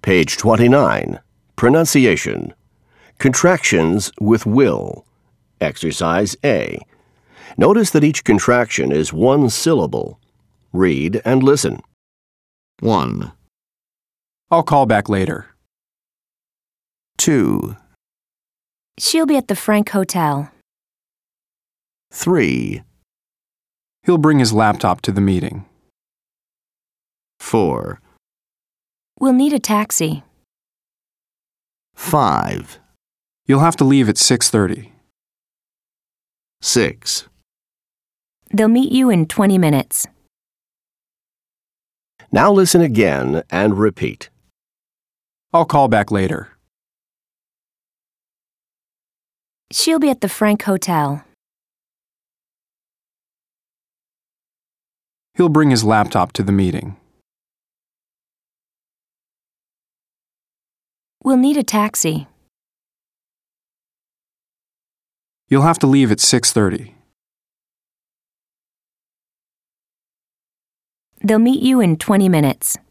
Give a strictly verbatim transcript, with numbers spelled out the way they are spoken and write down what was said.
Page twenty-nine. Pronunciation. Contractions with will. Exercise A. Notice that each contraction is one syllable. Read and listen. one, I'll call back later. two, She'll be at the Frank Hotel. three, He'll bring his laptop to the meeting. four, We'll need a taxi. five, You'll have to leave at six thirty. six. They'll meet you in twenty minutes. Now listen again and repeat. I'll call back later. She'll be at the Frank Hotel. He'll bring his laptop to the meeting. We'll need a taxi. You'll have to leave at six thirty. They'll meet you in twenty minutes.